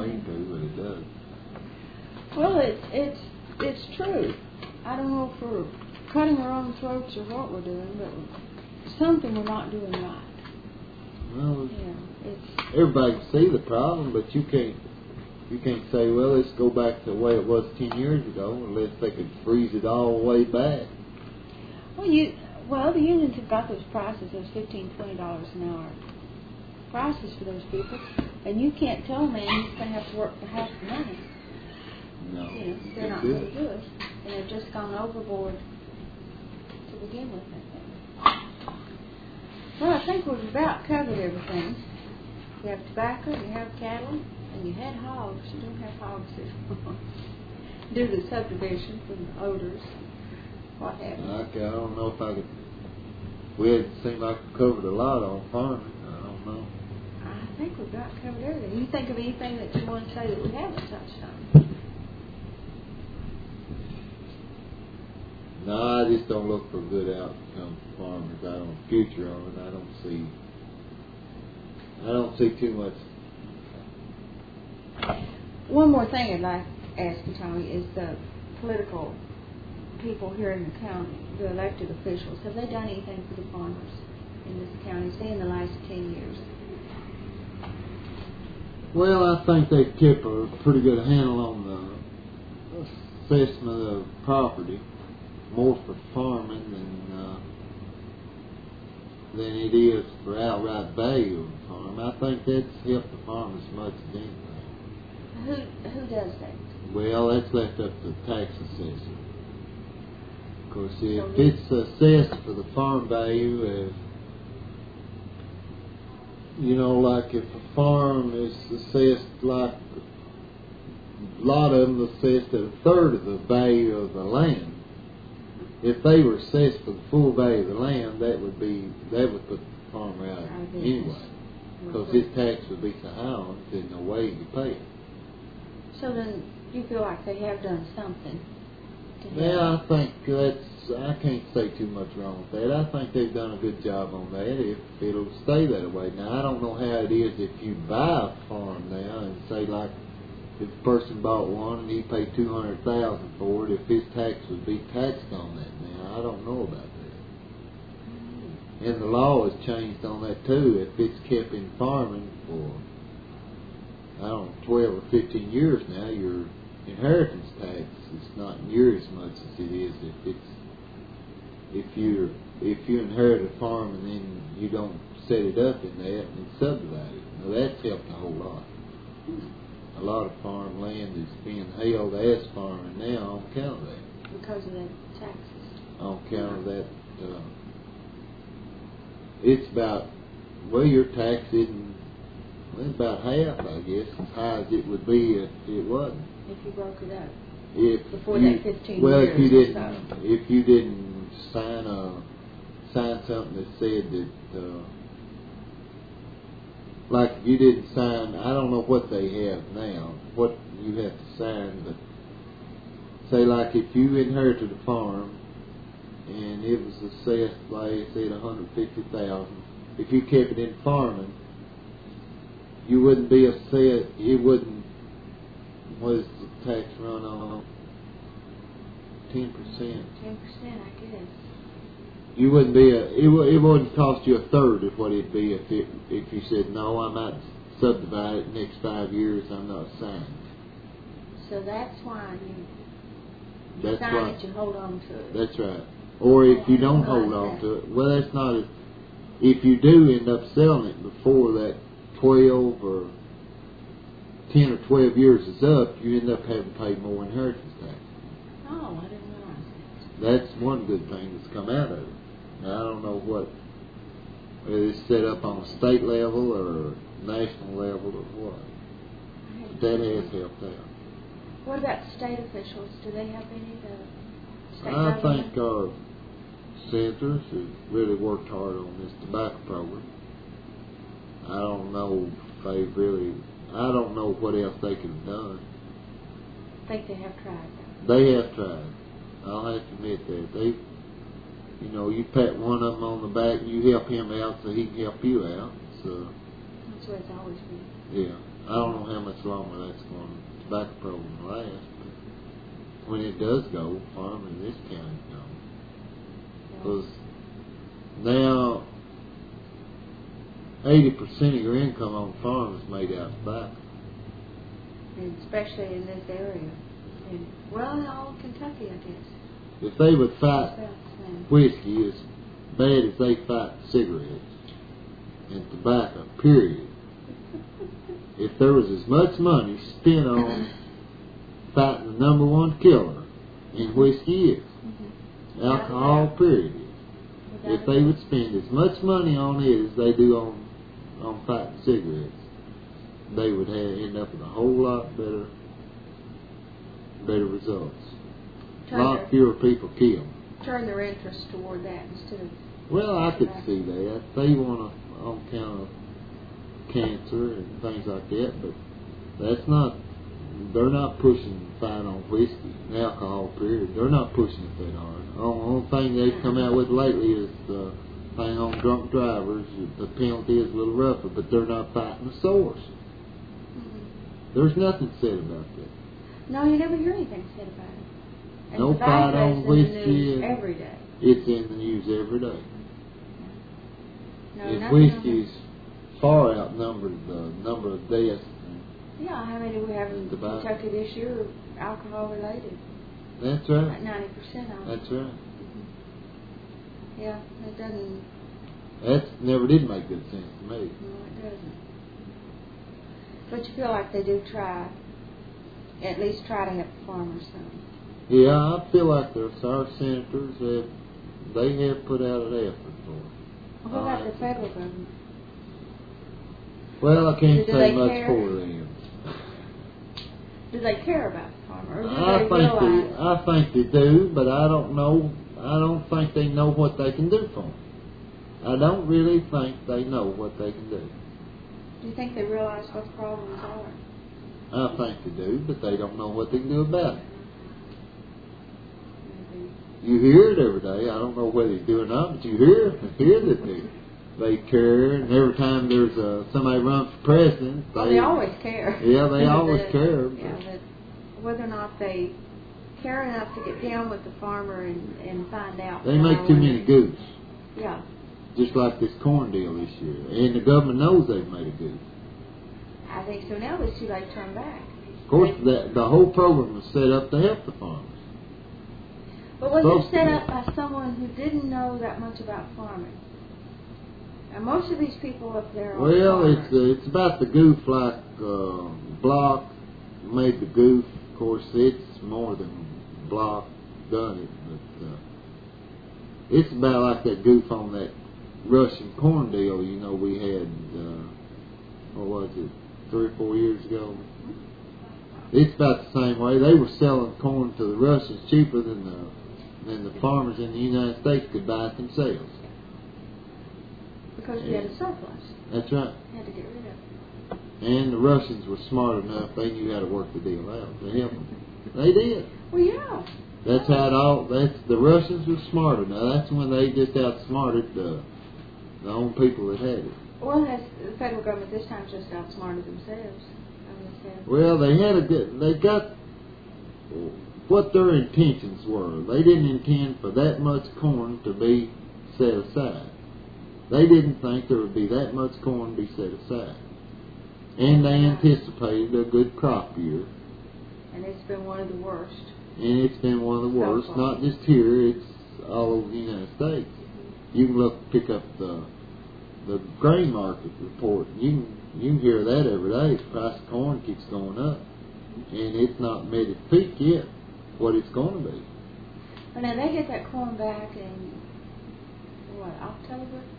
mean to, but it does. Well, it's true. I don't know if we're cutting our own throats or what we're doing, but something we're not doing right. Well, it's everybody can see the problem, but you can't say, well, let's go back to the way it was 10 years ago, unless they could freeze it all the way back. Well, the unions have got those prices, those $15, $20 an hour prices for those people, and you can't tell a man he's going to have to work for half the money. No, they're not going to do it, and they've just gone overboard to begin with, I think. Well, I think we've about covered everything. You have tobacco, you have cattle, and you had hogs. You don't have hogs anymore. Due to subdivision from the odors, what have you. I don't know if I could. It seemed like we covered a lot on farming. I don't know. I think we've got covered everything. You think of anything that you want to say that we haven't touched on? No, I just don't look for good outcome for farmers. I don't future on it. I don't see too much. One more thing I'd like to ask you, Tommy, is the political people here in the county, the elected officials, have they done anything for the farmers in this county, say in the last 10 years? Well, I think they've kept a pretty good handle on the assessment of property, more for farming than it is for outright value of the farm. I think that's helped the farm as much as anything. Who does that? Well, that's left up to the tax assessor. Of course, if it's assessed for the farm value, like if a farm is assessed, like a lot of them assessed at a third of the value of the land. If they were assessed for the full value of the land, that would put the farmer out anyway, because his tax would be so high on it, there's no way you pay it. So then, you feel like they have done something? Yeah, I think I can't say too much wrong with that. I think they've done a good job on that, if it'll stay that way. Now, I don't know how it is if you buy a farm now and say, like, if a person bought one and he paid $200,000 for it, if his tax would be taxed on that now. I don't know about that. And the law has changed on that too. If it's kept in farming for, 12 or 15 years now, your inheritance tax is not near as much as it is if you inherit a farm and then you don't set it up in that and subdivide it. Now that's helped a whole lot. A lot of farm land is being held as farming now on account of that. Because of the taxes. On account of that, it's about, your tax isn't, about half, I guess, as high as it would be if it wasn't. If you broke it up. Before that 15 well, years. If you didn't sign something that said that, like if you didn't sign, I don't know what they have now, what you have to sign, but say like if you inherited a farm and it was assessed, like I said, $150,000, if you kept it in farming, you wouldn't be assessed. It wouldn't. What is the tax run on? 10%. 10%, I guess. You wouldn't be it wouldn't cost you a third of what it'd be if you said no, I might subdivide it next 5 years. I'm not signing. So that's why you sign it, you hold on to it. That's right. Or if you don't hold on to it, well, that's not. If you do end up selling it before that 12 or 10 or 12 years is up, you end up having to pay more inheritance tax. Oh, I didn't realize that. That's one good thing that's come out of it. Now, I don't know whether it's set up on a state level or national level or what. That has helped out. What about state officials? Do they have any of the state I government? think our senators have really worked hard on this tobacco program. I don't know what else they could have done. I think they have tried. They have tried. I'll have to admit that. You pat one of them on the back and you help him out so he can help you out. So that's what it's always been. yeah, I don't know how much longer that's going to, tobacco program will last, but when it does go, farming in this county's gone. Because now 80% of your income on farm is made out of tobacco. And especially in this area. And, well, in all of Kentucky, I guess. If they would fight whiskey as bad as they fight cigarettes and tobacco, period, if there was as much money spent on fighting the number one killer in whiskey is, alcohol, period, if they would spend as much money on it as they do on fighting cigarettes, they would end up with a whole lot better results. A lot fewer people killed. Turn their interest toward that instead of... Well, I could see that. They want to, on account of cancer and things like that, but that's not, they're not pushing the fight on whiskey and alcohol, period. They're not pushing it that hard. The only thing they've come out with lately is the thing on drunk drivers. The penalty is a little rougher, but they're not fighting the source. There's nothing said about that. No, you never hear anything said about it. And no fight on whiskey. Every day. It's in the news every day. No, if whiskey's far outnumbered the number of deaths. Yeah, how many do we have in Kentucky this year alcohol related? That's right. Like 90% of them. That's right. Yeah, it doesn't. That never did make good sense to me. No, it doesn't. But you feel like they do try, at least try to help the farmers some. Yeah, I feel like our senators they have put out an effort for it. What about the federal government? Well, I can't do say much care? for them. Do they care about the farmer? Or do I think they do, but I don't know. I don't think they know what they can do for them. I don't really think they know what they can do. Do you think they realize what the problems are? I think they do, but they don't know what they can do about it. You hear it every day. I don't know whether you do or not, but you hear that they care, and every time there's somebody runs for president, they always care. Yeah, they always care. Yeah, but whether or not they care enough to get down with the farmer and find out. They make too many goofs. Yeah. Just like this corn deal this year, and the government knows they've made a goof. I think so. Now it's too late to turn back. Of course, the whole program was set up to help the farmers. But was it set up by someone who didn't know that much about farming? And most of these people up there are farmers. It's about the goof, like Block made the goof. Of course, it's more than Block done it, but it's about like that goof on that Russian corn deal. You know, we had what was it, 3 or 4 years ago? It's about the same way. They were selling corn to the Russians cheaper than the farmers in the United States could buy it themselves. Because we had a surplus. That's right. Had to get rid of it. And the Russians were smart enough; they knew how to work the deal out to help them. They did. Well, yeah. That's how it all. The Russians were smarter. Now that's when they just outsmarted the own people that had it. Well, the federal government this time just outsmarted themselves. Well, they got what their intentions were. They didn't intend for that much corn to be set aside. They didn't think there would be that much corn to be set aside. And they anticipated a good crop year. And it's been one of the worst. And it's been one of the worst, not just here, it's all over the United States. You can pick up the grain market report. You can hear that every day. The price of corn keeps going up. And it's not made its peak yet, what it's going to be. Well, now they get that corn back in, October?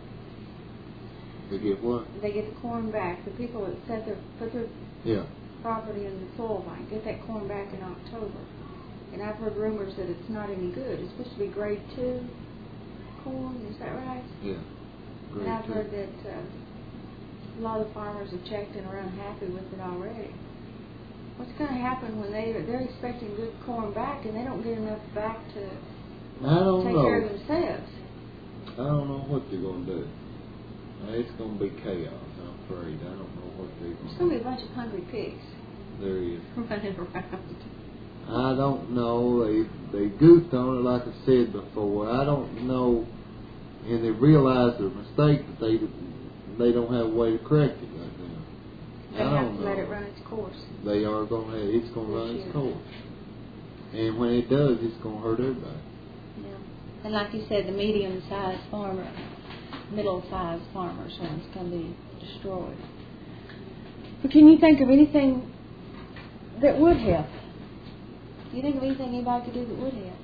They get what? They get the corn back. The people that put their property in the soil bank get that corn back in October. And I've heard rumors that it's not any good. It's supposed to be grade 2 corn. Is that right? Yeah. And I've heard that a lot of farmers have checked and are unhappy with it already. What's going to happen when they're expecting good corn back and they don't get enough back to take care of themselves? I don't know what they're going to do. It's going to be chaos. afraid. I don't know what they're There's going to be a bunch of hungry pigs There is. running around. I don't know. They goofed on it, like I said before. I don't know, and they realized their mistake that they don't have a way to correct it right now. They have to let it run its course. They are going to. It's going to run its course, and when it does, it's going to hurt everybody. Yeah, and like you said, the medium-sized farmer, middle-sized farmers, ones can be destroyed. But can you think of anything that would help? Do you think of anything anybody could do that would help?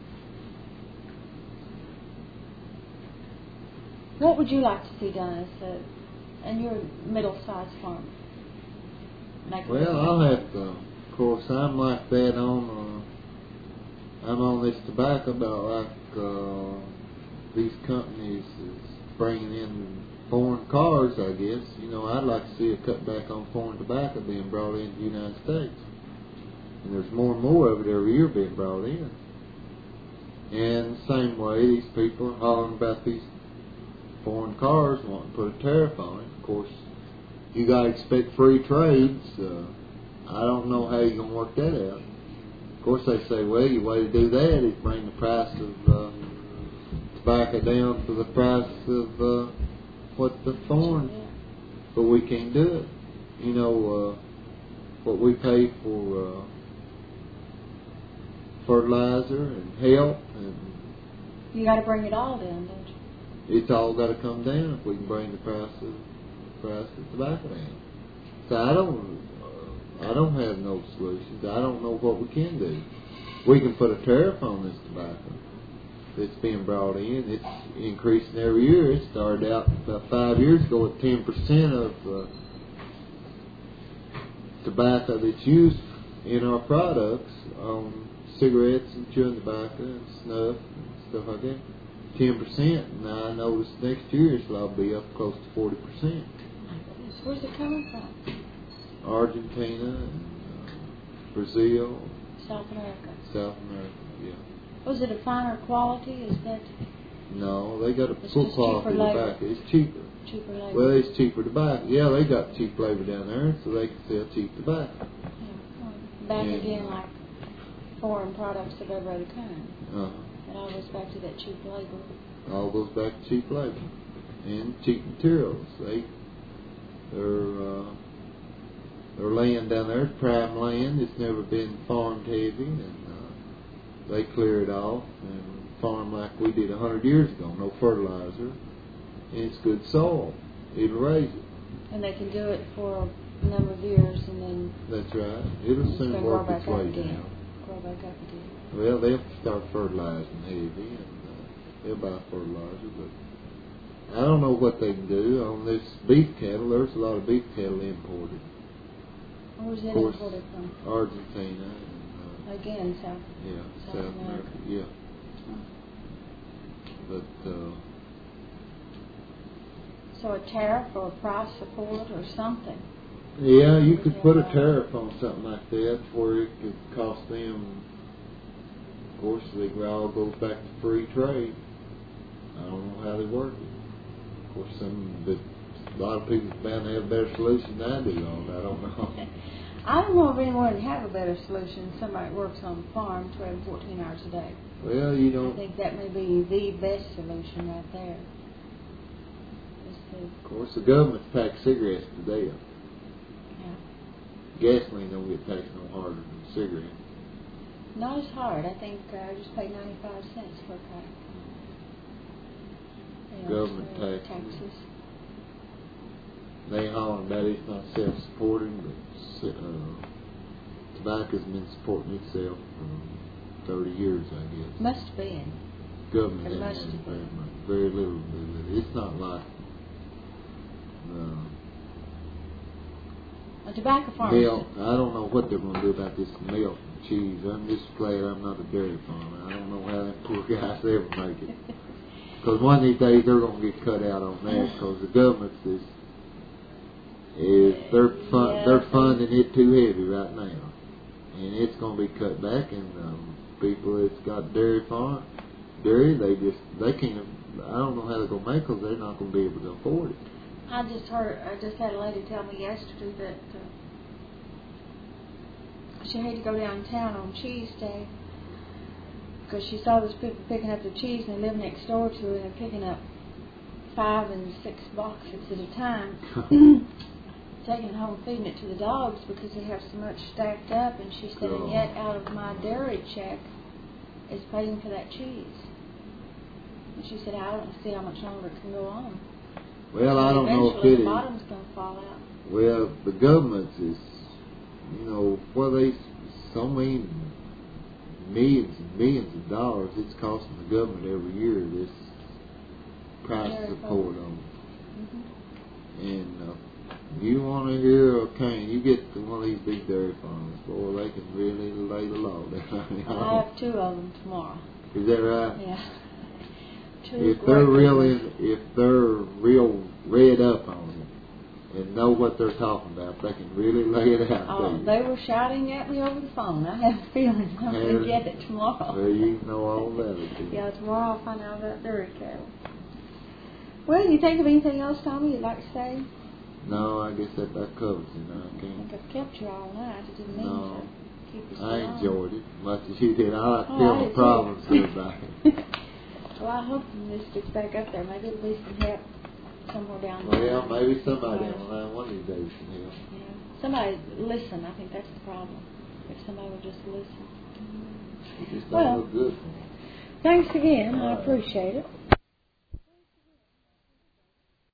What would you like to see done and you're a middle-sized farmer? Well, I'll have to. Of course, I'm like that on. I'm on this tobacco about like these companies is bringing in foreign cars. I guess I'd like to see a cutback on foreign tobacco being brought into the United States. And there's more and more of it every year being brought in. And the same way, these people are hollering about these foreign cars and wanting to put a tariff on it. Of course, you got to expect free trades. I don't know how you're going to work that out. Of course, they say, well, your way to do that is bring the price of tobacco down to the price of what the foreign, but we can't do it. What we pay for fertilizer and help, and you got to bring it all down, don't you? It's all got to come down if we can bring the price of tobacco down. So I don't have no solutions. I don't know what we can do. We can put a tariff on this tobacco that's being brought in. It's increasing every year. It started out about 5 years ago with 10% of tobacco that's used in our products on cigarettes and chewing tobacco and snuff and stuff like that. 10%. Now I notice next year it'll be up close to 40%. Where's it coming from? Argentina and Brazil. South America. South America, yeah. Was it a finer quality? Is that? No, they got a full quality tobacco. It's cheaper. Cheaper labor. Well, it's cheaper tobacco. Yeah, they got cheap labor down there, so they can sell cheap tobacco. Yeah. Back again, like foreign products of every other kind. It all goes back to that cheap labor. All goes back to cheap labor and cheap materials. Their land down there is prime land. It's never been farmed heavy, and they clear it off and farm like we did 100 years ago. No fertilizer, and it's good soil. It'll raise it. And they can do it for a number of years, and then that's right. It'll soon work its way down. Grow back up again. Well, they'll start fertilizing heavy, and they'll buy fertilizer, but I don't know what they can do on this beef cattle. There's a lot of beef cattle imported. Where's it imported from? Argentina. And, again, South America. Yeah. But so a tariff or a price support or something. Yeah, you could put a tariff on something like that where it could cost them. Of course, it all goes back to free trade. I don't know how they work it. Of course, a lot of people bound to have a better solution than I do on that. I don't know. I don't know of anyone that have a better solution than somebody that works on the farm 12 and 14 hours a day. Well, I think that may be the best solution right there. Of course, the government tax cigarettes today. Yeah. Gasoline don't get taxed no harder than cigarettes. Not as hard. I think I just paid 95 cents for a pack. Government taxes. They hollering about it's not self-supporting, but tobacco's been supporting itself for 30 years, I guess. Must have been. Government hasn't very little to do with it. It's not like a tobacco farmer. Milk. I don't know what they're going to do about this milk and cheese. I'm just glad I'm not a dairy farmer. I don't know how them poor guys ever make it. Because one of these days they're going to get cut out on that because the government they're funding it too heavy right now, and it's going to be cut back. And people that's got dairy they can't. I don't know how they're going to make it because they're not going to be able to afford it. I just had a lady tell me yesterday that she had to go downtown on Cheese Day because she saw those people picking up the cheese, and they live next door to her, and they're picking up 5 and 6 boxes at a time, taking it home, feeding it to the dogs because they have so much stacked up. And she said, and yet out of my dairy check is paying for that cheese. And she said, I don't see how much longer it can go on. Well, I don't know if eventually it the is. bottom's going to fall out. Well, the government is, they so many millions and millions of dollars it's costing the government every year, this price support on it. Mm-hmm. And you want to hear a cane, you get to one of these big dairy farms, boy, they can really lay the law down. I have 2 of them tomorrow. Is that right? Yeah. If they're real read up on it and know what they're talking about, they can really lay it out. Oh, they were shouting at me over the phone. I have a feeling I'm going to get it tomorrow. Well, you know all about it. Yeah, tomorrow I'll find out about dairy cattle. Well, you think of anything else, Tommy, you'd like to say? No, I guess that covers it. I think I've kept you all night. I didn't mean to keep you so long. I enjoyed it as much as you did. I like to tell my problems to everybody. Well, I hope this gets back up there. Maybe it'll be some help somewhere down there. Well, maybe somebody on line one of these days can help. Yeah. Somebody listen. I think that's the problem. If somebody would just listen. It just don't look good for me. Thanks again. I appreciate it.